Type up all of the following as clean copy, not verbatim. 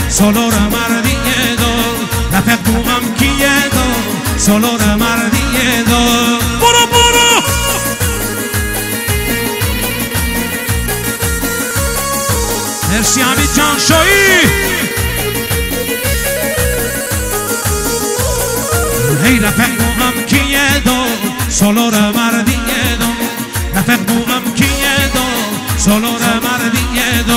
solo ramardiedo la fermo chiedo solo ramardiedo poro poro merci Abidjan Shoyi hey la fermo chiedo solo ramardiedo la fermo chiedo solo ramardiedo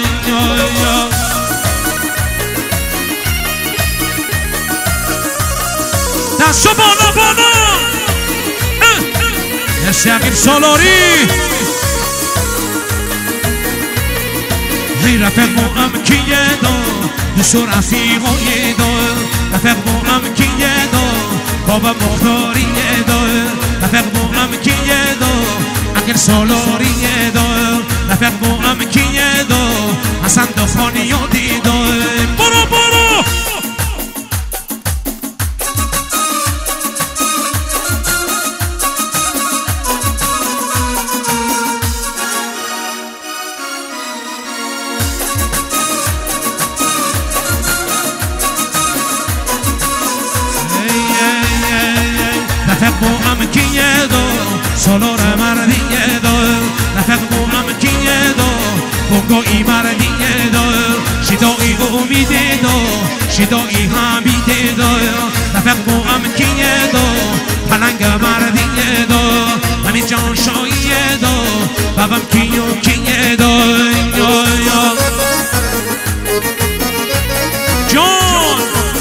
Tasso bono bono e siamo in solori e la fermo am chiedo du sora figo yedo la fermo am chiedo baba motori yedo la fermo am chiedo anche solori yedo la fermo am chiedo a santo fonio dido poro poro solo ramardiedo la fermo am chiedo poco i mardiedo shido i umidedo shido i habidedo la fermo am chiedo palanga mardiedo ami jan shoyedo babam chiedo yo yo John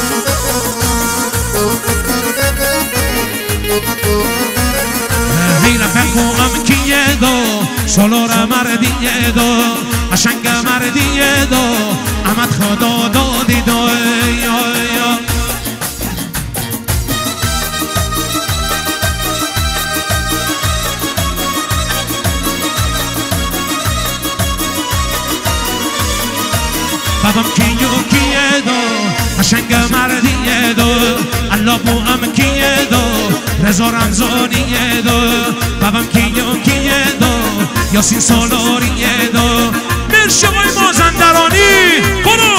la fermo am chiedo solo ramardiedo ashanga mardiedo amat khodo do dido yo yo babam chiedo ashanga mardiedo allobu am chiedo rezoram zoniedo babam chiedo io sin solo riedo merce voi mozandaroni poro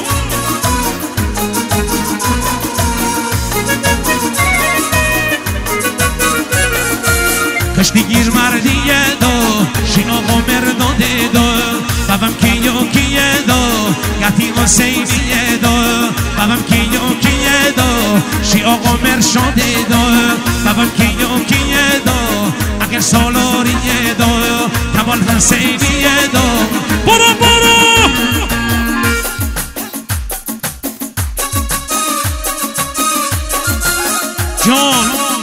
kashti gir mardiedo shino gomerdo dedo babam chiedo gati oseiniedo babam chiedo shi ogomer shodedo babam chiedo anche solo riedo tabal haseiniedo poro poro John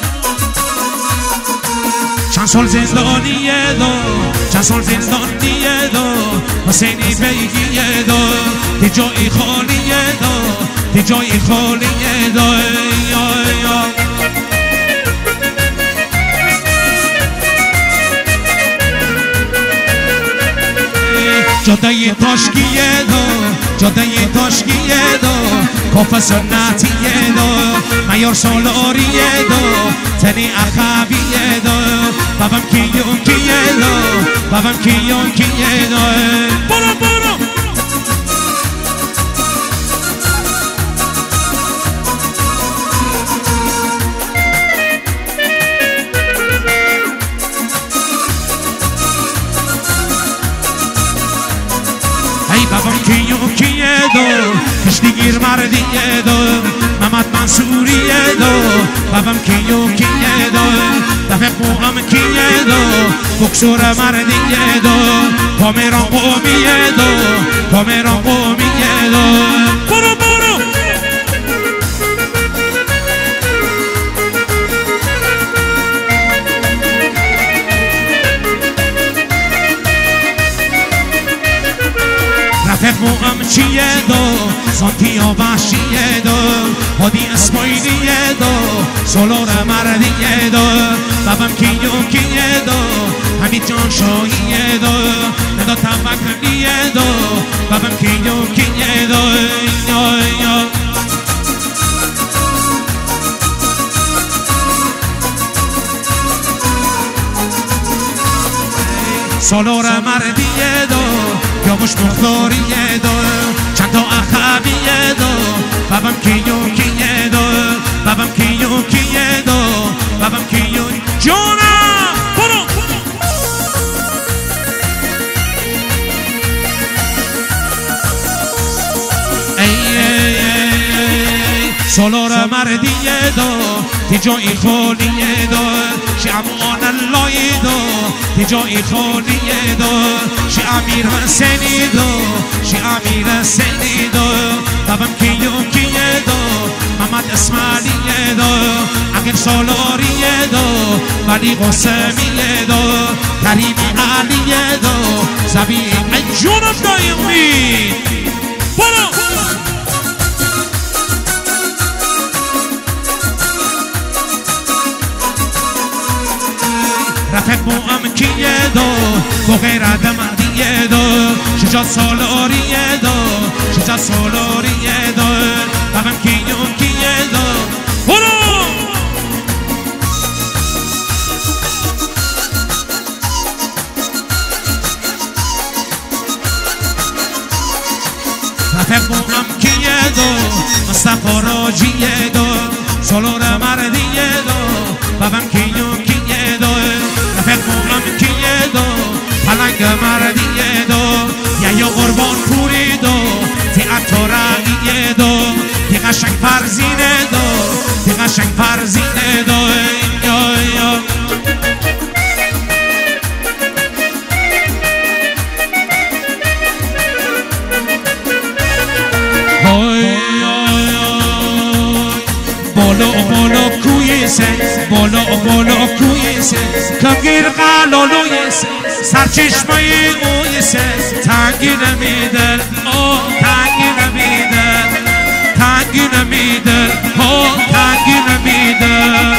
Chansol zendoniyedo Chansol zendoniyedo Hosseini beygiyedo Di joyi kholiyedo Di joyi kholiyedo Yo yo Jodai toshkiyedo Jodai toshkiyedo Kofa sunnatiyedo Mayor soloriedo Teni akhabiedo Babam kiyedo Babam kiyedo Poro poro babam chiedo kishti gir mardiedo mamat mansuriedo babam chiedo da fermo am chiedo buksura mardiedo pomero pomiedo poro poro fermo am chiedo Sontio basciedo Odi esmoiniedo Solo ramardiedo Babam chiedo Abidjan shoyedo Nedo tabak niedo Babam chiedo Yo yo Solo ramardiedo Yo mush mukhtoriedo Chando akhabi بابم کیو کیدو بابم کیو کیدو بابم کیو جونم برو سولور مردیه دو تی جایی خونیه دو شی امان اللهی دو تی جایی خونیه دو شی امیر حسینی دو شی امیر حسینی دو بابم کیو کیه دو محمد اسماعیلیه دو اگر سولوریه دو ولی قسمیه دو کریمی علیه دو زبیم جونم دایمی برو رفت بو ام کیه دو با غیر آدم دیه دو شجا سالوریه دو شجا سالوریه دو بابم کیو کیه دو برو رفت بو ام کیه دو مصطفی راجیه دو سالور مردیه دو بابم کیو کیه دو فقمم کیه دو پلنگ مردیه دو یا قربان پوری دو تی اتورانیه دو تی قشنگ فرزینه دو تی قشنگ فرزینه دو بالا کویسه بالا کویسه کمگیر قلالویسه سرچشمای اویسه تنگی نمیدل تنگی نمیدل تنگی نمیدل تنگی نمیدل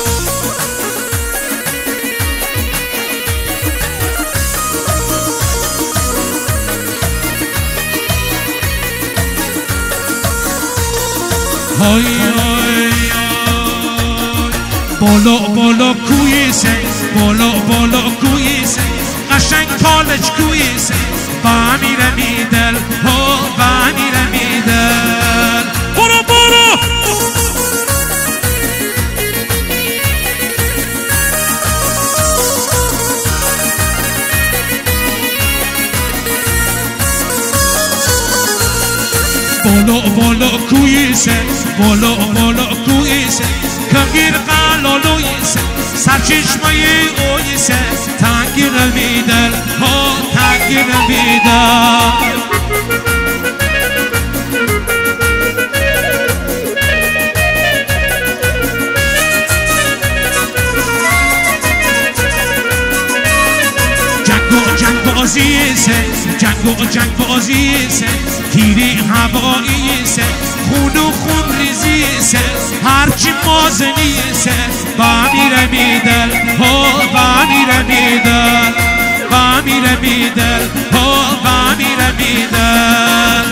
بالا کویسه بالا کویسه قشنگ کالج کویسه با میره میدل با میره میدل برو بالا کویسه بالا کویسه کمگیر قلالویسه سرچشمای اویسه تنگی نمیدل تنگی نمیدل جنگ بازیسه تیری هواییسه خون و خون ریزیسه هرچی مازنیسه با میره میدل با میره میدل با میره میدل با میره میدل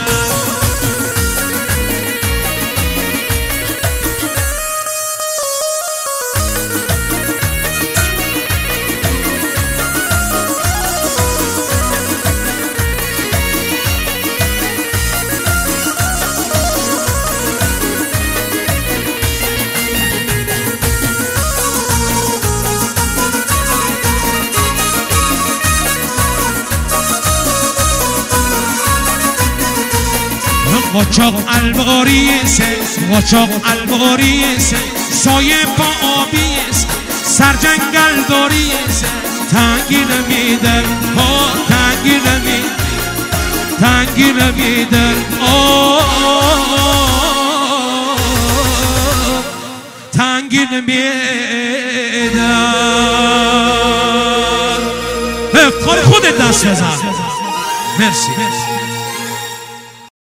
قاچاق الباریسه سایه با آبیسه سرجنگل داریسه تنگی نمیدل تنگی نمیدل تنگی نمیدل تنگی نمیدل کار خودت دست بزن مرسی